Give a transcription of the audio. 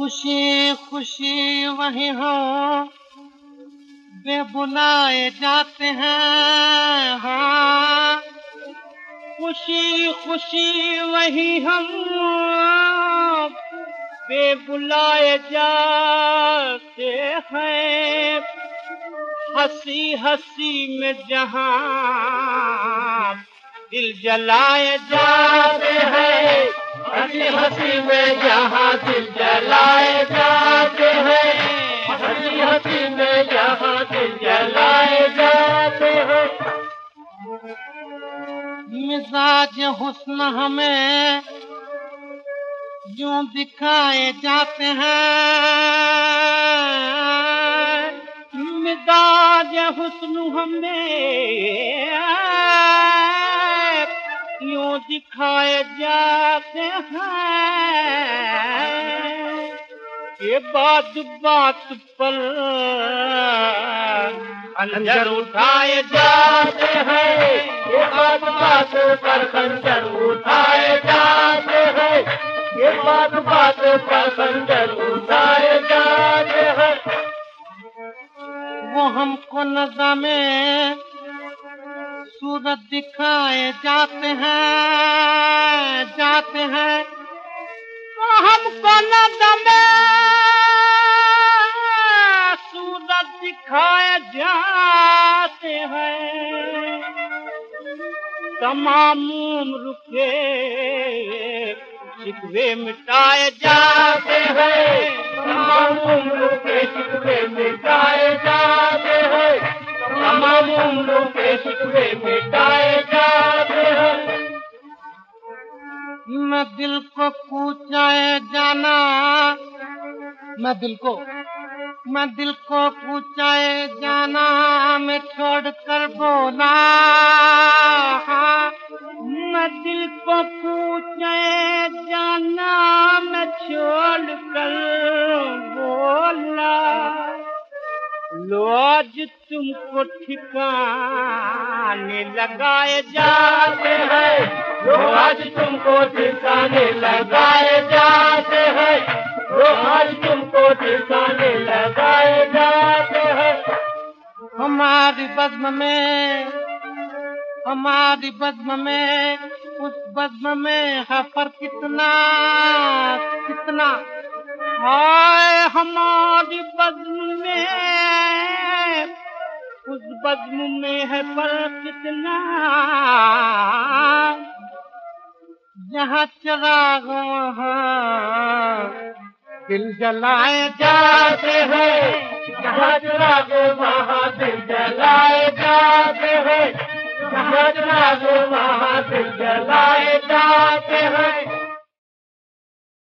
खुशी खुशी वही हो बेबुलाए जाते हैं। हाँ, खुशी खुशी वही हम बेबुलाए जाते हैं। हंसी हंसी में जहां दिल जलाए जाते हैं। हंसी हंसी में जहां दिल जलाए जाते हैं। हंसी हंसी में जहां दिल जलाए जाते हैं। मिजाज हुस्न हमें यूं दिखाए जाते हैं। मिजाज हुस्न हमें यूं दिखाए जाते हैं। ये बात बात पर खंजर उठाए जाते हैं। ये बात बात पर खंजर उठाए जाते हैं। ये बात बात पर खंजर उठाए जाते हैं। वो हमको नज़र में सूरत दिखाए जाते हैं, जाते हैं। वो हमको नज़र में सूरत दिखाए जाते हैं। तमाम उम्र के शिकवे मिटाए जाते हैं। तमाम उम्र के शिकवे मिटाए जाते हैं। तमाम उम्र के शिकवे मिटाए जाते हैं। मैं दिल को पूछाए जाना, मैं दिल को पूछाए जाना मैं छोड़ कर बोला। मैं दिल को पूछाए जाना मैं छोड़ कर बोला। लो आज तुमको ठिकाने लगाए जाते हैं। लो आज तुमको ठिकाने लगाए जाते हैं। लो आज तुमको ठिकाने लगाए जाते हैं। हमारी बज़्म में उस बज़्म में है फर्क कितना कितना। हाय हमारी बज़्म में उस बज़्म में है फर्क कितना। जहाँ चिराग वहाँ दिल जलाए जाते हैं। जहाँ चिराग वहाँ दिल जलाए जाते हैं। जहाँ चिराग वहाँ दिल जलाए जाते हैं।